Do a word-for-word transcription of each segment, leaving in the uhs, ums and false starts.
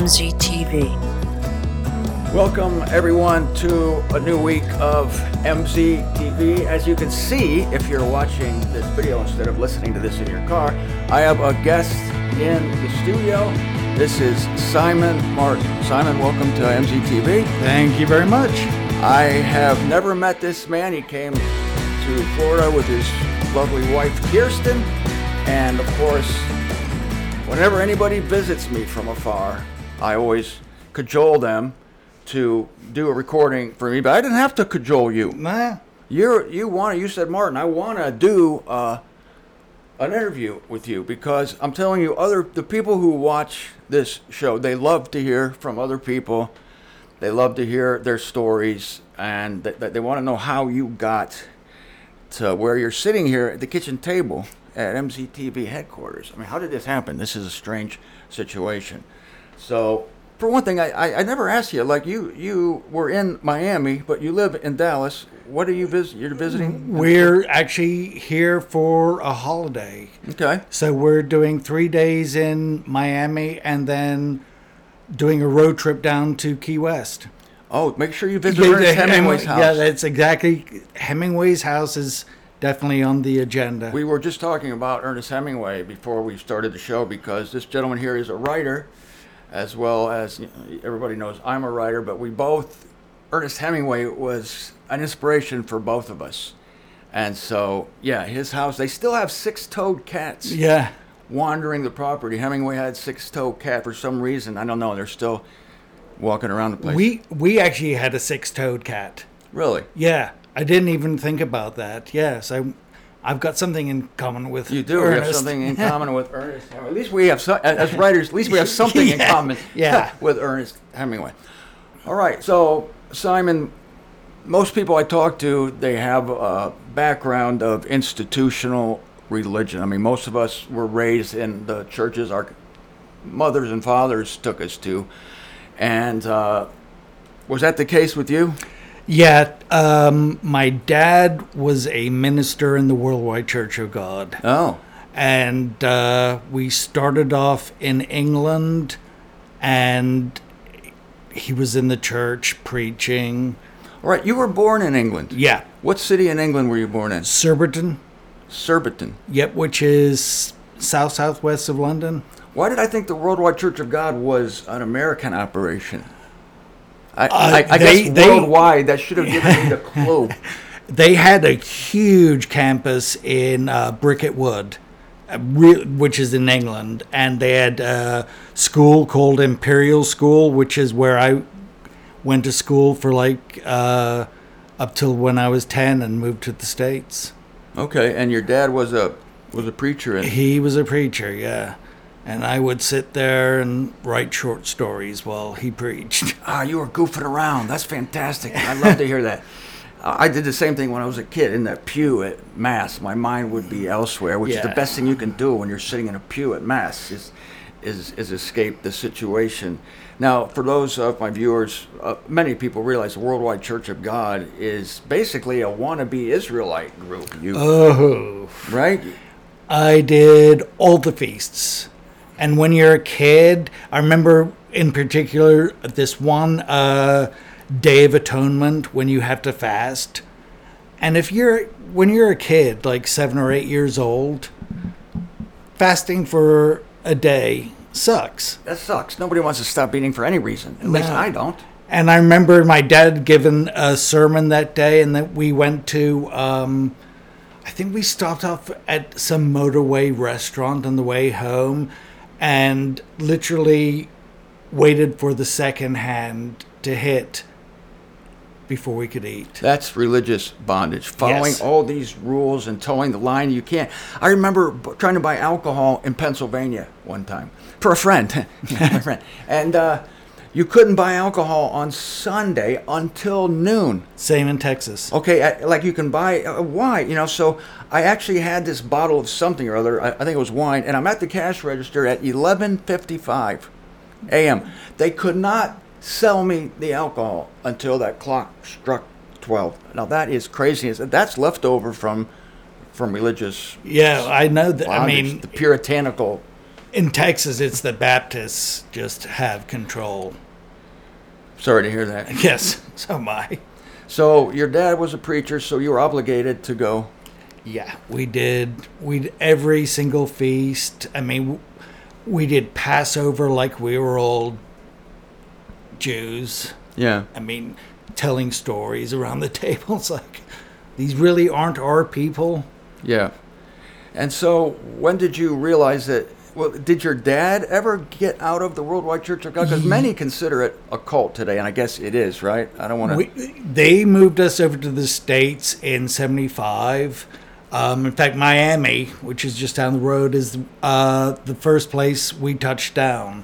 M Z T V. Welcome everyone to a new week of M Z T V. As you can see, if you're watching this video instead of listening to this in your car, I have a guest in the studio. This is Simon Martin. Simon, welcome to M Z T V. Thank you very much. I have never met this man. He came to Florida with his lovely wife, Kirsten. And of course, whenever anybody visits me from afar, I always cajole them to do a recording for me. But I didn't have to cajole you. Nah. You're, you want to, you said, Martin, I want to do uh, an interview with you because I'm telling you, other the people who watch this show, they love to hear from other people. They love to hear their stories, and they, they want to know how you got to where you're sitting here at the kitchen table at M Z T V headquarters. I mean, how did this happen? This is a strange situation. So, for one thing, I, I, I never asked you, like you you were in Miami, but you live in Dallas. What are you visit? You're visiting? We're actually here for a holiday. Okay. So we're doing three days in Miami and then doing a road trip down to Key West. Oh, make sure you visit Ernest Hemingway's house. Yeah, that's exactly. Hemingway's house is definitely on the agenda. We were just talking about Ernest Hemingway before we started the show because this gentleman here is a writer, as well as, you know, everybody knows I'm a writer, but we both, Ernest Hemingway was an inspiration for both of us. And so, yeah, his house, they still have six-toed cats. Yeah. Wandering the property. Hemingway had six-toed cat for some reason. I don't know. They're still walking around the place. We we actually had a six-toed cat. Really? Yeah. I didn't even think about that. Yes, I, I've got something in common with You do. Ernest. We have something in common with Ernest Hemingway. At least we have, some, as writers, at least we have something yeah. in common yeah. with Ernest Hemingway. All right. So, Simon, most people I talk to, they have a background of institutional religion. I mean, most of us were raised in the churches our mothers and fathers took us to. And uh, was that the case with you? Yeah, um, my dad was a minister in the Worldwide Church of God. Oh. And uh, we started off in England, and he was in the church preaching. All right, you were born in England. Yeah. What city in England were you born in? Surbiton. Surbiton. Yep, which is south southwest of London. Why did I think the Worldwide Church of God was an American operation? I, Uh, I, I they- guess they- worldwide, that should have given me the clue. They had a huge campus in uh, Bricket Wood, uh, re- which is in England, and they had a school called Imperial School, which is where I went to school for like uh, up till when I was ten and moved to the States. Okay, and your dad was a was a preacher. And He was a preacher, yeah. And I would sit there and write short stories while he preached. ah, you were goofing around. That's fantastic. I love to hear that. Uh, I did the same thing when I was a kid in that pew at Mass. My mind would be elsewhere, which is the Yeah. best thing you can do when you're sitting in a pew at Mass, is is, is escape the situation. Now, for those of my viewers, uh, many people realize the Worldwide Church of God is basically a wannabe Israelite group. You, Oh. right? I did all the feasts. And when you're a kid, I remember in particular this one uh, Day of Atonement when you have to fast. And if you're, when you're a kid, like seven or eight years old, fasting for a day sucks. That sucks. Nobody wants to stop eating for any reason. At least No. I don't. And I remember my dad had given a sermon that day, and that we went to, um, I think we stopped off at some motorway restaurant on the way home, and literally waited for the second hand to hit before we could eat. That's religious bondage. Following Yes. all these rules and towing the line you can't. I remember b- trying to buy alcohol in Pennsylvania one time for a friend. my friend. And uh, you couldn't buy alcohol on Sunday until noon. Same in Texas. Okay, I, like you can buy uh, wine, you know. So I actually had this bottle of something or other. I, I think it was wine, and I'm at the cash register at eleven fifty-five a.m. They could not sell me the alcohol until that clock struck twelve. Now that is crazy. That's left over from from religious. Yeah, I know that. I bondage, mean, the puritanical In Texas, it's the Baptists just have control. Sorry to hear that. Yes, so am I. So your dad was a preacher, so you were obligated to go. Yeah, we did. We did every single feast. I mean, we did Passover like we were old Jews. Yeah. I mean, telling stories around the table. It's like, these really aren't our people. Yeah. And so when did you realize that, well, did your dad ever get out of the Worldwide Church of God? Because many consider it a cult today, and I guess it is, right? I don't want to... We, they moved us over to the States in seventy-five. Um, in fact, Miami, which is just down the road, is uh, the first place we touched down.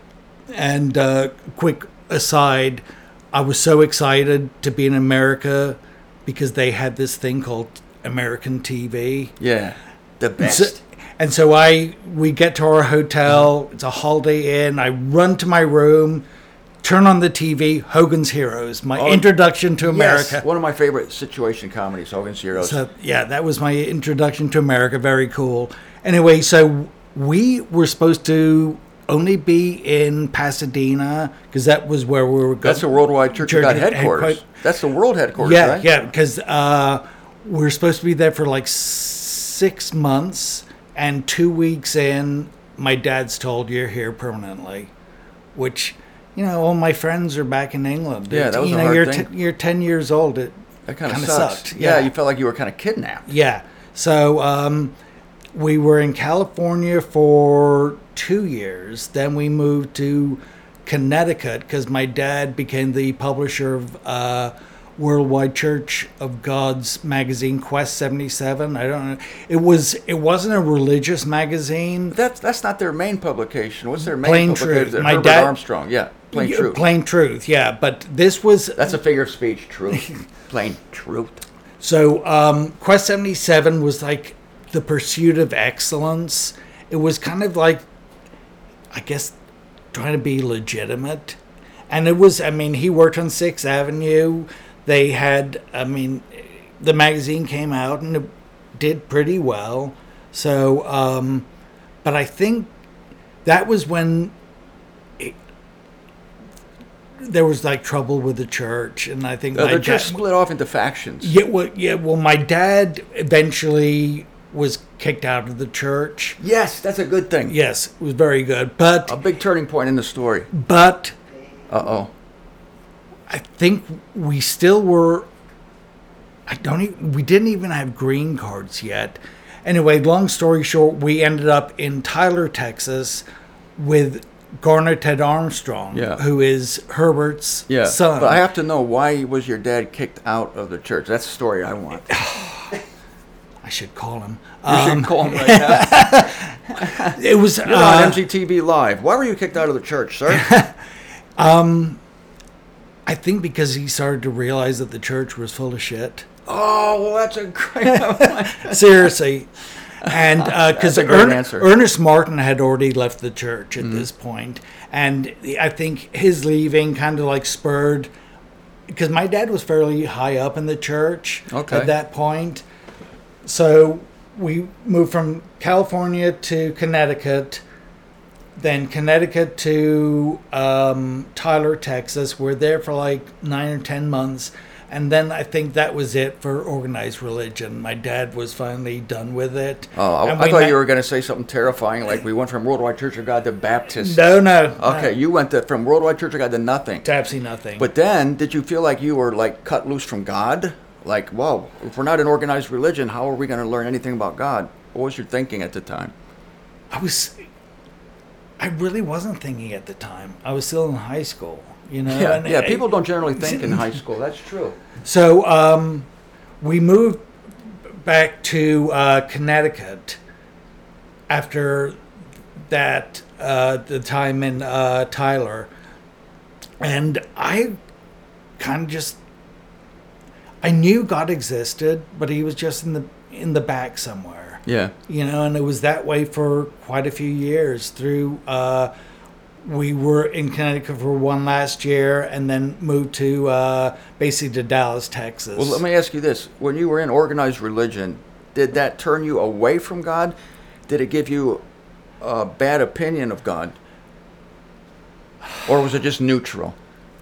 And uh, quick aside, I was so excited to be in America because they had this thing called American T V. Yeah, the best. So, and so I, we get to our hotel. It's a Holiday Inn. I run to my room, turn on the T V. Hogan's Heroes, my Oh, introduction to America. Yes, one of my favorite situation comedies, Hogan's Heroes. So yeah, that was my introduction to America. Very cool. Anyway, so we were supposed to only be in Pasadena because that was where we were going. That's the Worldwide Church, Church of God head- headquarters. headquarters. That's the world headquarters, Yeah, right? yeah, because uh, we were supposed to be there for like six months, and two weeks in, my dad's told you're here permanently, which, you know, all my friends are back in England. Yeah, It- that was you a know, hard you're thing. T- you're ten years old. It That kind of kinda sucks. sucked. Yeah. Yeah. you felt like you were kind of kidnapped. Yeah. So um, we were in California for two years. Then we moved to Connecticut because my dad became the publisher of uh, Worldwide Church of God's magazine, Quest seventy-seven. I don't know. It was. It wasn't a religious magazine. That's that's not their main publication. What's their main Plain publication? Truth. My My Herbert dad- Armstrong. Yeah, Plain Yeah, Truth. Plain Truth. Yeah, but this was. That's a figure of speech. Truth. Plain Truth. So um, Quest seventy-seven was like the pursuit of excellence. It was kind of like, I guess, trying to be legitimate. And it was, I mean, he worked on sixth Avenue. They had, I mean, the magazine came out and it did pretty well. So, um, but I think that was when it, there was like trouble with the church. And I think Uh, my they're just dad- split off into factions. yeah, well, yeah, well, my dad eventually was kicked out of the church. Yes, that's a good thing. Yes, it was very good. But A big turning point in the story. but Uh oh. I think we still were. I don't even. We didn't even have green cards yet. Anyway, long story short, we ended up in Tyler, Texas, with Garner Ted Armstrong, Yeah. who is Herbert's Yeah. son. But I have to know, why was your dad kicked out of the church? That's the story I want. I should call him. You Um, should call him right now. it was You're on uh, M G T V Live. Why were you kicked out of the church, sir? I think because he started to realize that the church was full of shit. Oh, well, that's a great. Seriously. And because That's a great answer. Ernest Martin had already left the church at this point. And I think his leaving kind of like spurred, because my dad was fairly high up in the church Okay. at that point. So we moved from California to Connecticut, then Connecticut to um, Tyler, Texas. We're there for like nine or ten months. And then I think that was it for organized religion. My dad was finally done with it. Oh, I, And I we thought met- you were going to say something terrifying, like we went from Worldwide Church of God to Baptist. No, no. Okay, no. you went to, from Worldwide Church of God to nothing. To absolutely nothing. But then, did you feel like you were like cut loose from God? Like, whoa, if we're not an organized religion, how are we going to learn anything about God? What was your thinking at the time? I was, I really wasn't thinking at the time. I was still in high school, you know. Yeah, and yeah. I- People don't generally think in high school. That's true. So um, we moved back to uh, Connecticut after that, uh, the time in uh, Tyler, and I kind of just, I knew God existed, but He was just in the in the back somewhere. Yeah. You know, and it was that way for quite a few years through, uh, we were in Connecticut for one last year and then moved to, uh, basically to Dallas, Texas. Well, let me ask you this. When you were in organized religion, did that turn you away from God? Did it give you uh, bad opinion of God? Or was it just neutral?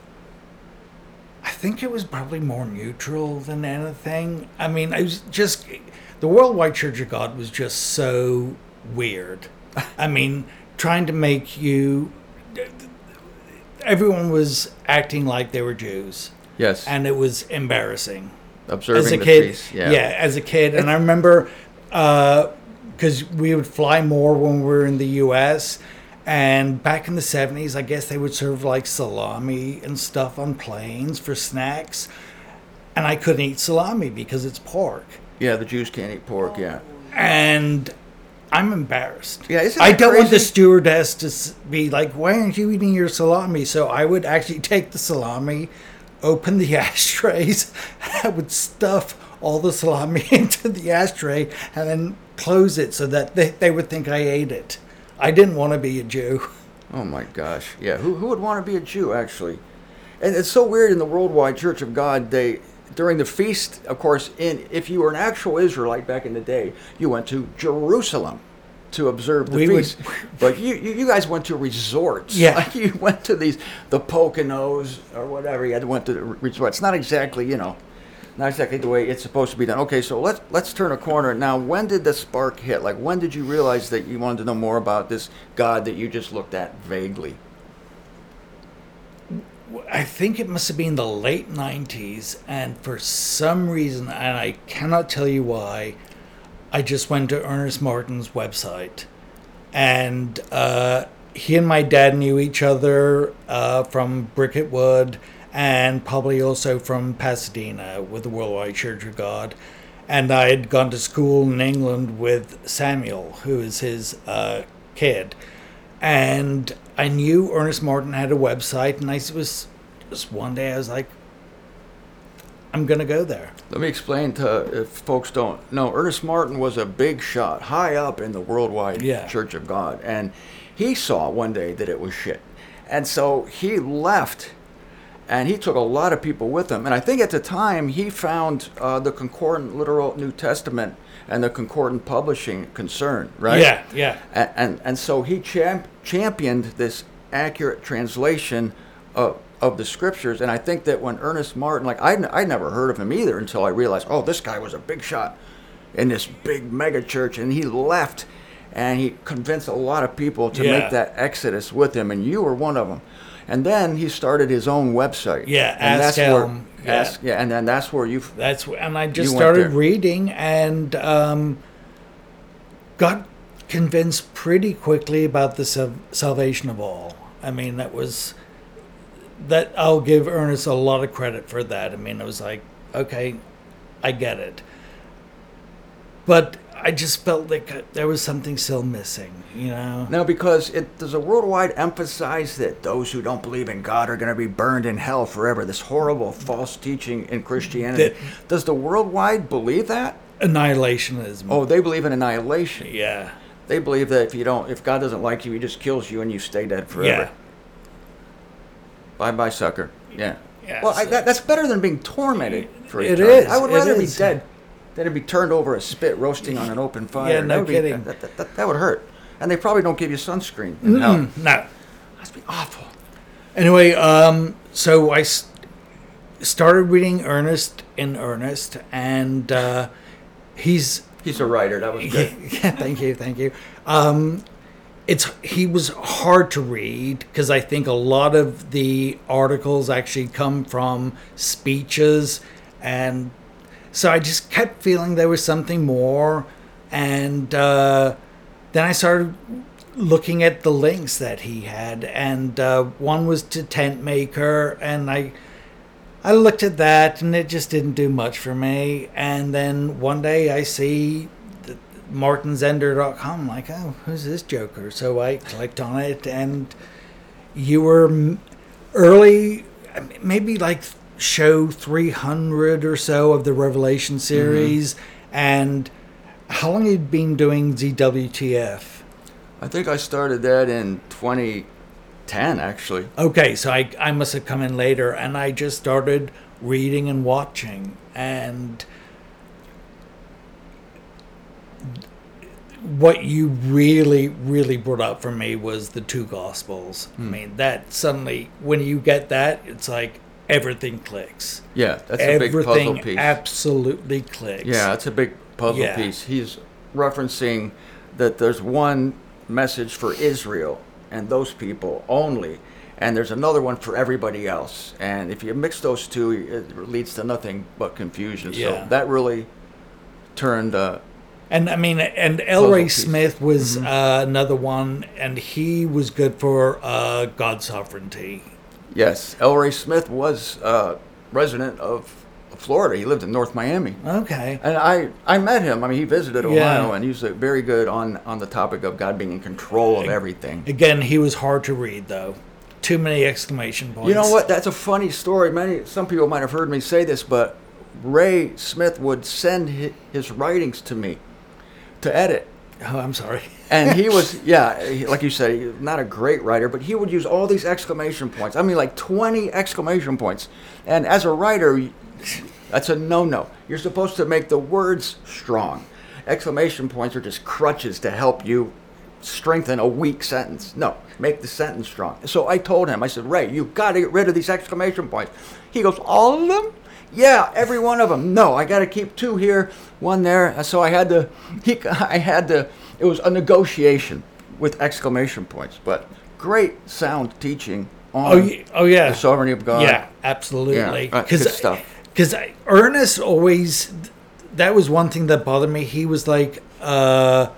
I think it was probably more neutral than anything. I mean, I was just the Worldwide Church of God was just so weird. I mean, trying to make you. Everyone was acting like they were Jews. Yes. And it was embarrassing. Observing as a the kid, feast. Yeah. yeah, as a kid, and I remember because we would fly more when we were in the U S. And back in the seventies, I guess they would serve like salami and stuff on planes for snacks. And I couldn't eat salami because it's pork. Yeah, the Jews can't eat pork, yeah. And I'm embarrassed. Yeah, isn't I that don't want the crazy? stewardess to s- be like, why aren't you eating your salami? So I would actually take the salami, open the ashtrays, and I would stuff all the salami into the ashtray and then close it so that they, they would think I ate it. I didn't want to be a Jew. Oh my gosh. Yeah, who who would want to be a Jew, actually? And it's so weird in the Worldwide Church of God, they during the feast, of course, in if you were an actual Israelite back in the day, you went to Jerusalem to observe the We would- feast. But you, you you guys went to resorts. Yeah. Like you went to these the Poconos or whatever. You had to went to the resorts. It's not exactly, you know, not exactly the way it's supposed to be done. Okay, so let's let's turn a corner now. When did the spark hit? Like when did you realize that you wanted to know more about this God that you just looked at vaguely? I think it must have been the late nineties, and for some reason, and I cannot tell you why, I just went to Ernest Martin's website. And uh, he and my dad knew each other uh, from Bricket Wood and probably also from Pasadena with the Worldwide Church of God. And I had gone to school in England with Samuel, who is his uh, kid. And I knew Ernest Martin had a website, and I was just one day I was like, I'm going to go there. Let me explain to if folks don't know. Ernest Martin was a big shot, high up in the Worldwide Yeah. Church of God, and he saw one day that it was shit, and so he left, and he took a lot of people with him. And I think at the time he found uh, the Concordant Literal New Testament and the Concordant Publishing concern, right? Yeah, yeah. And and, and so he champ- championed this accurate translation of of the scriptures. And I think that when Ernest Martin, like I I never heard of him either until I realized, oh, this guy was a big shot in this big mega church, and he left, and he convinced a lot of people to Yeah. make that exodus with him, and you were one of them. And then he started his own website. Yeah, and Ask where, Elm, yeah. Ask, yeah, and then that's where you. That's wh- and I just You went started there. reading and um, got convinced pretty quickly about the sal- salvation of all. I mean, that was that I'll give Ernest a lot of credit for that. I mean, it was like, okay, I get it, but I just felt like there was something still missing, you know. No, because it does a worldwide emphasize that those who don't believe in God are going to be burned in hell forever. This horrible false teaching in Christianity. That- Does the worldwide believe that? Annihilationism. Oh, they believe in annihilation. yeah, They believe that if you don't, if God doesn't like you, He just kills you and you stay dead forever. yeah, Bye bye, sucker. Yeah. yeah. Well, I, so- that, that's better than being tormented for It eternity. is, I would it rather be is. dead than to be turned over a spit roasting on an open fire. Yeah, no That would be- kidding. that, that, that, that would hurt. And they probably don't give you sunscreen in hell. Mm, no. Must be awful. Anyway, um, so I s- started reading Ernest in earnest, and uh, he's He's a writer. That was good. yeah, thank you, thank you. Um, it's he was hard to read because I think a lot of the articles actually come from speeches, and so I just kept feeling there was something more, and uh, then I started looking at the links that he had, and uh, one was to Tent Maker, and I I looked at that, and it just didn't do much for me. And then one day I see martin zender dot com, I'm like, oh, who's this joker? So I clicked on it, and you were m- early, maybe like show three hundred or so of the Revelation series. And how long had you been doing Z W T F? I think I started that in twenty ten, actually. Okay, so I, I must have come in later, and I just started reading and watching. And what you really, really brought up for me was the two Gospels. I mean, that suddenly, when you get that, it's like everything clicks. Yeah, that's a big puzzle Everything piece. absolutely clicks. Yeah, that's a big puzzle Yeah. piece. He's referencing that there's one message for Israel and those people only, and there's another one for everybody else. And if you mix those two, it leads to nothing but confusion. Yeah. So that really turned. Uh, And I mean, and L. Puzzle Ray piece. Smith was uh, another one, and he was good for uh, God's sovereignty. yes, L. Ray Smith was a resident of Florida. He lived in North Miami. Okay. And I, I met him. I mean, he visited Ohio, Yeah. and he was uh, very good on, on the topic of God being in control of everything. Again, he was hard to read, though. Too many exclamation points. You know what? That's a funny story. Many some people might have heard me say this, but Ray Smith would send hi- his writings to me to edit. Oh, I'm sorry. And he was, yeah, he- like you said, he- not a great writer, but he would use all these exclamation points. I mean, like twenty exclamation points. And as a writer, y- that's a no-no. You're supposed to make the words strong. Exclamation points are just crutches to help you strengthen a weak sentence. No, make the sentence strong. So I told him, I said, Ray, you've got to get rid of these exclamation points. He goes, all of them? Yeah, every one of them. No, I got to keep two here, one there. And so I had to, he, I had to, it was a negotiation with exclamation points. But great sound teaching on Oh, y- oh yeah. the sovereignty of God. Yeah, absolutely. Yeah, uh, good stuff. Because Ernest always, that was one thing that bothered me. He was like, uh,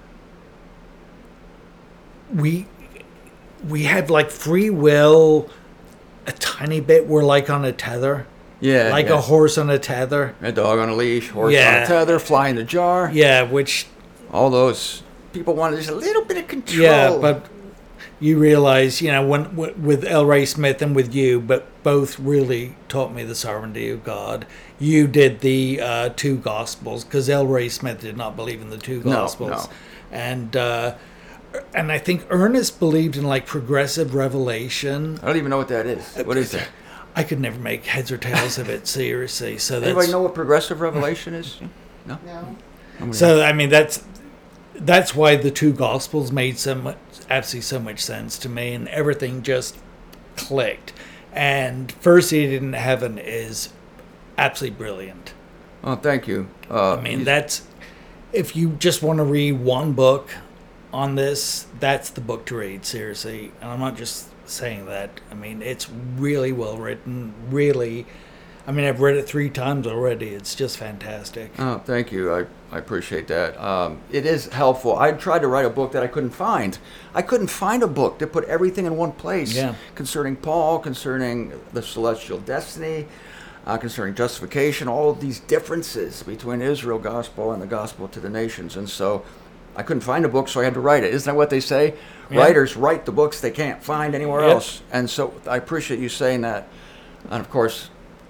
we, we have like free will a tiny bit. We're like on a tether. Yeah. Like yeah. a horse on a tether. A dog on a leash, horse on Yeah. a tether, fly in the jar. Yeah, which, All those people wanted just a little bit of control. yeah, but you realize, you know, when w- with L. Ray Smith and with you, but both really taught me the sovereignty of God. You did the uh, two Gospels because L. Ray Smith did not believe in the two No, Gospels, no. and uh, and I think Ernest believed in like progressive revelation. I don't even know what that is. What is that? I could never make heads or tails of it seriously. So that's Anybody know what progressive revelation is? No. No. So I mean that's that's why the two Gospels made so much absolutely so much sense to me, and everything just clicked. And First Seated in Heaven is absolutely brilliant. Oh, thank you. Uh, I mean he's- that's if you just want to read one book on this, that's the book to read. Seriously, and I'm not just saying that. I mean it's really well written. Really, I mean I've read it three times already. It's just fantastic. Oh, thank you. I, I appreciate that. Um, it is helpful. I tried to write a book that I couldn't find. I couldn't find a book that put everything in one place Yeah. concerning Paul, concerning the celestial destiny, uh, concerning justification, all of these differences between Israel gospel and the gospel to the nations. And so I couldn't find a book, so I had to write it. Isn't that what they say? Yeah. Writers write the books they can't find anywhere Yep. else. And so I appreciate you saying that. And of course,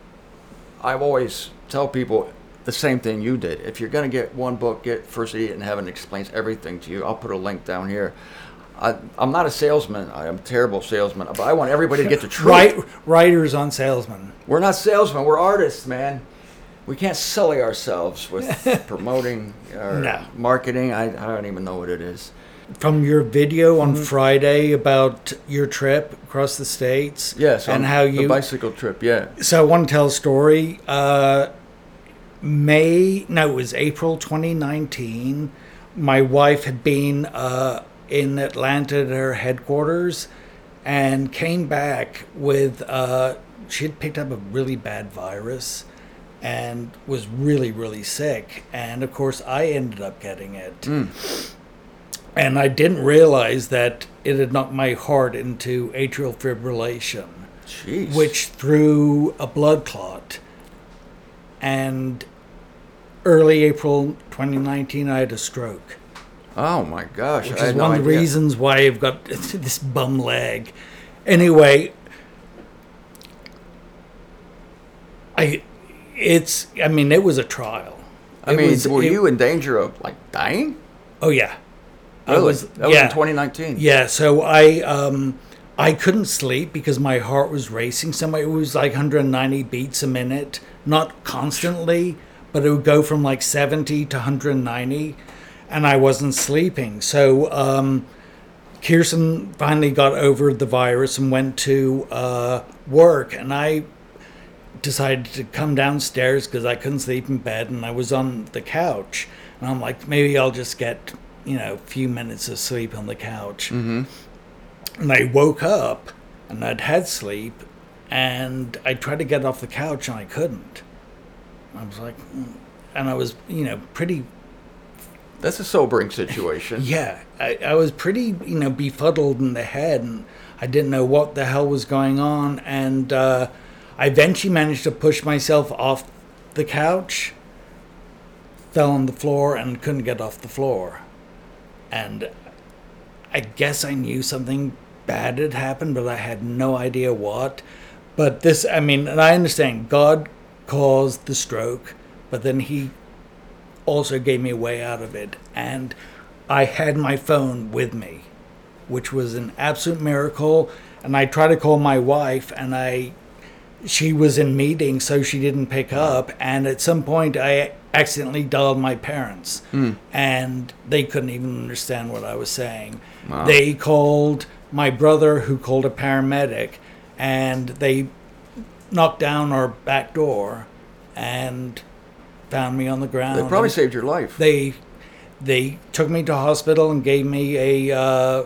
I always tell people the same thing you did. If you're going to get one book, get First Seated in Heaven. It explains everything to you. I'll put a link down here. I, I'm not a salesman. I am a terrible salesman. But I want everybody to get the truth. Write, writers on salesmen. We're not salesmen. We're artists, man. We can't sully ourselves with promoting or No. marketing. I, I don't even know what it is. From your video on Mm-hmm. Friday about your trip across the states, Yes, and on how the you. bicycle trip. Yeah. So I want to tell a story. Uh, May, no, it was April twenty nineteen. My wife had been uh, in Atlanta at her headquarters, and came back with. Uh, she had picked up a really bad virus, and was really really sick. And of course, I ended up getting it. Mm. And I didn't realize that it had knocked my heart into atrial fibrillation, Jeez. which threw a blood clot. And early April twenty nineteen, I had a stroke, Oh my gosh. which I is had no one of the idea. reasons why I've got this bum leg. Anyway, I, it's, I mean, it was a trial. I It mean, was- were it- you in danger of like dying? Oh yeah. I Really? was- that was yeah. in twenty nineteen. Yeah, so I um I couldn't sleep because my heart was racing so much. It was like one hundred ninety beats a minute, not constantly, but it would go from like seventy to one hundred ninety. and I wasn't sleeping. So um, Kirsten finally got over the virus and went to uh, work, and I decided to come downstairs because I couldn't sleep in bed, and I was on the couch, and I'm like, maybe I'll just get, you know, a few minutes of sleep on the couch. Mm-hmm. And I woke up, and I'd had sleep, and I tried to get off the couch, and I couldn't. I was like, mm. and I was, you know, pretty. That's a sobering situation. Yeah, I, I was pretty, you know, befuddled in the head, and I didn't know what the hell was going on, and uh, I eventually managed to push myself off the couch, fell on the floor, and couldn't get off the floor. And I guess I knew something bad had happened, but I had no idea what. But this, I mean, and I understand God caused the stroke, but then he also gave me a way out of it. And I had my phone with me, which was an absolute miracle. And I tried to call my wife, and I, she was in meetings, so she didn't pick up. And at some point, I accidentally dialed my parents, Mm. and they couldn't even understand what I was saying. Wow. They called my brother, who called a paramedic, and they knocked down our back door and found me on the ground. They probably And saved your life. They they took me to hospital and gave me a uh,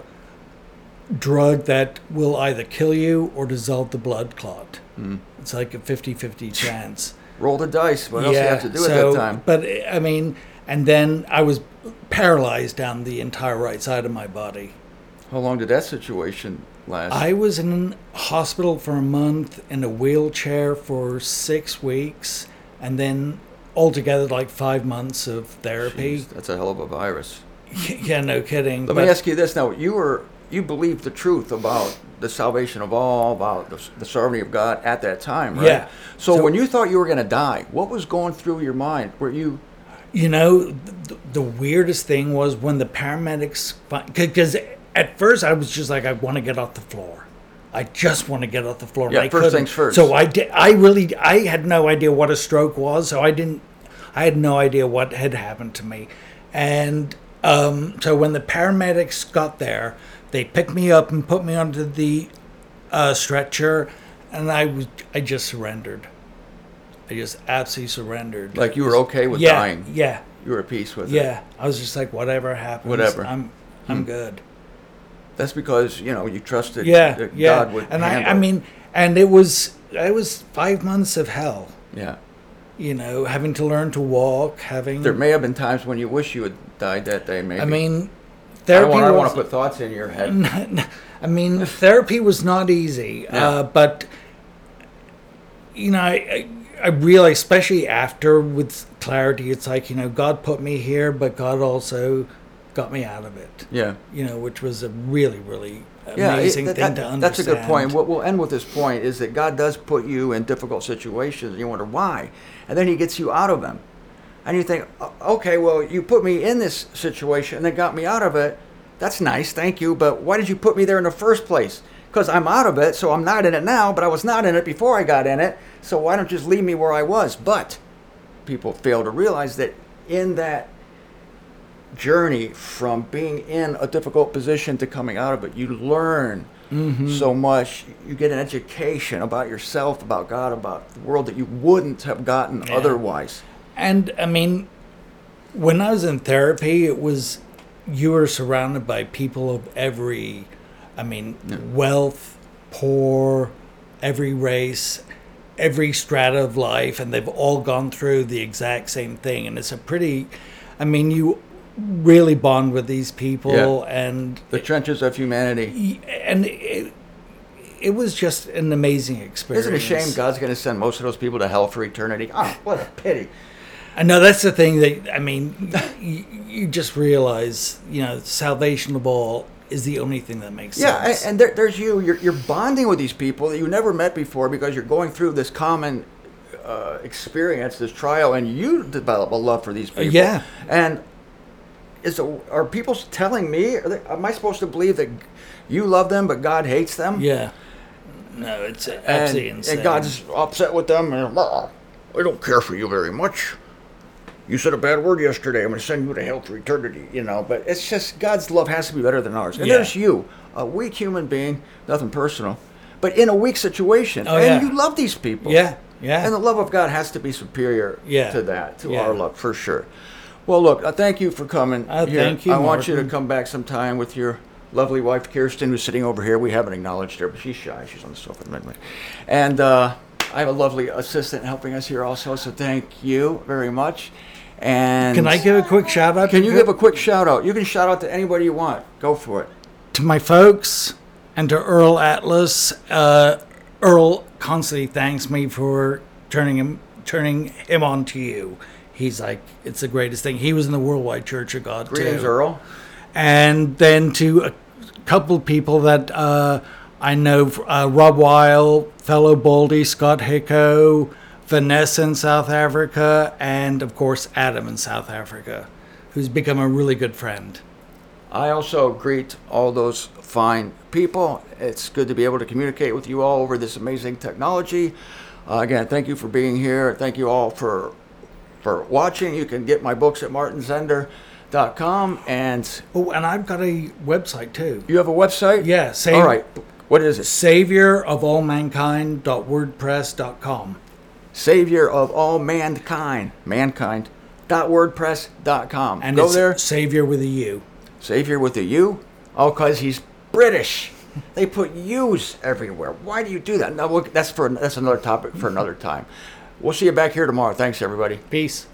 drug that will either kill you or dissolve the blood clot. Mm. It's like a fifty-fifty chance. Roll the dice. What else do you have to do so, at that time? But I mean, and then I was paralyzed down the entire right side of my body. How long did that situation last? I was in hospital for a month, in a wheelchair for six weeks, and then altogether like five months of therapy. Jeez, that's a hell of a virus. Yeah, no kidding. Let but, me ask you this now. You were you believed the truth about the salvation of all, about the, the sovereignty of God at that time, right? Yeah. So, So- when you thought you were going to die, what was going through your mind? Were you... You know, the, the weirdest thing was when the paramedics, because at first I was just like, I want to get off the floor. I just want to get off the floor. and Yeah, I first couldn't. things first. So I did. I really, I had no idea what a stroke was. So I didn't. I had no idea what had happened to me, and um, so when the paramedics got there, they picked me up and put me onto the uh, stretcher, and I was, I just surrendered. I just absolutely surrendered. Like you were okay with yeah, dying? Yeah. You were at peace with it? Yeah, I was just like, whatever happens, Whatever. I'm, I'm Hmm. good. That's because, you know, you trusted Yeah, that yeah. God would and I, handle I it. mean, and it was, it was five months of hell. Yeah. You know, having to learn to walk, having. There may have been times when you wish you had died that day, maybe. I mean, I therapy. don't, want, I don't want was- to put thoughts in your head. I mean, therapy was not easy, Yeah. uh, but you know, I, I, I realized, especially after with clarity, it's like, you know, God put me here, but God also got me out of it. Yeah. You know, which was a really, really Yeah, amazing it- thing that- to understand. that's a good point. What we'll end with this point is that God does put you in difficult situations, and you wonder why, and then He gets you out of them, and you think, "O- okay, well, you put me in this situation and then got me out of it. That's nice, thank you, but why did you put me there in the first place? Because I'm out of it, so I'm not in it now, but I was not in it before I got in it, so why don't you just leave me where I was? But people fail to realize that in that journey from being in a difficult position to coming out of it, you learn so much. You get an education about yourself, about God, about the world that you wouldn't have gotten Yeah. otherwise. And I mean, when I was in therapy, it was, you were surrounded by people of every, I mean, Yeah. wealth, poor, every race, every strata of life, and they've all gone through the exact same thing. And it's a pretty, I mean, you really bond with these people, and The trenches of humanity. and it, it was just an amazing experience. Isn't it a shame God's going to send most of those people to hell for eternity? Oh, what a pity. I know that's the thing that, I mean, you, you just realize, you know, salvation of all is the only thing that makes Yeah, sense. and, and there, there's you. You're, you're bonding with these people that you never met before because you're going through this common uh, experience, this trial, and you develop a love for these people. yeah. And is are people telling me? Are they, am I supposed to believe that you love them, but God hates them? Yeah. No, it's And, absolutely insane. and God's upset with them, and "Ah, I don't care for you very much. you said a bad word yesterday. I'm going to send you to hell for eternity, you know. But it's just God's love has to be better than ours. And Yeah. there's you, a weak human being, nothing personal, but in a weak situation. Oh, and yeah. you love these people. Yeah, yeah. And the love of God has to be superior Yeah. to that, to Yeah. our love, for sure. Well, look, uh, thank you for coming Uh, here. thank you, I want you to Martin. come back sometime with your lovely wife, Kirsten, who's sitting over here. We haven't acknowledged her, but she's shy. She's on the sofa. And uh, I have a lovely assistant helping us here also, so thank you very much. And Can I give a quick shout out? Can to you give a quick shout out? You can shout out to anybody you want. Go for it. to my folks and to Earl Atlas? Uh, Earl constantly thanks me for turning him turning him on to you. He's like, it's the greatest thing. He was in the Worldwide Church of God Greetings, too. Earl. And then to a couple people that uh, I know, uh, Rob Weil, fellow Baldy, Scott Hicko, Vanessa in South Africa, and of course Adam in South Africa, who's become a really good friend. I also greet all those fine people. It's good to be able to communicate with you all over this amazing technology. Uh, again, thank you for being here. Thank you all for for watching. You can get my books at martin zender dot com, and Oh, and I've got a website too. you have a website? Yeah, same. All right. What is it? Savior of all mankind dot wordpress dot com. Savior of all mankind, mankind dot wordpress dot com. And Go it's there. Savior with a U. Savior with a U? Oh, because he's British. They put U's everywhere. Why do you do that? No, well, that's for that's another topic for another time. We'll see you back here tomorrow. Thanks, everybody. Peace.